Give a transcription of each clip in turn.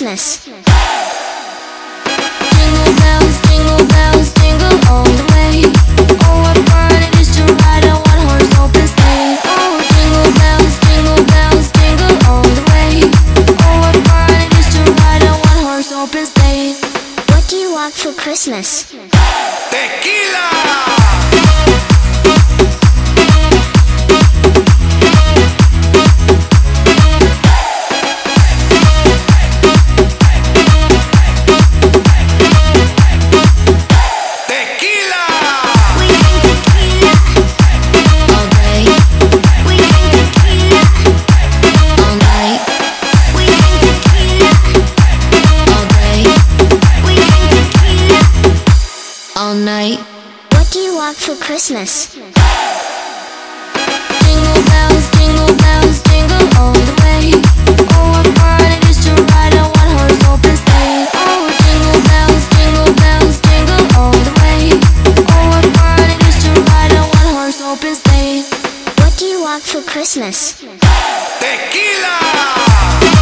Christmas. Jingle bells, jingle all the way. Oh, what fun it is to ride a one-horse open sleigh. Oh, jingle bells, jingle all the way. Oh, what fun it is to ride a one-horse open sleigh. What do you want for Christmas? Tequila! All night. What do you want for Christmas? Jingle bells, jingle all the way. Oh, what fun it is to ride a one-horse open sleigh. Oh, jingle bells, jingle all the way. Oh, what fun it is to ride a one-horse open sleigh. What do you want for Christmas? Tequila!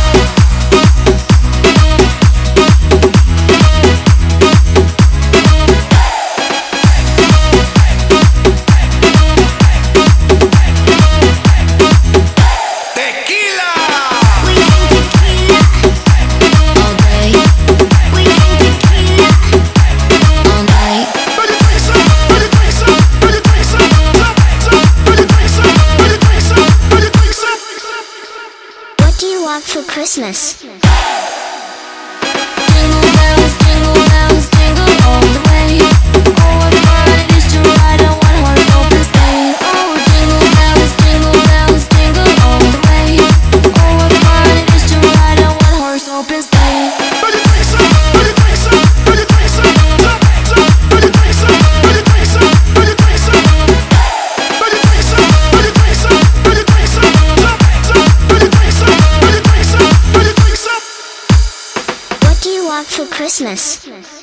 For Christmas. Jingle bells, jingle all the way. Oh, what fun it is to ride a one-horse open sleigh. Oh, jingle bells, jingle all the way. Oh, what fun it is to ride a one-horse open sleigh. For Christmas.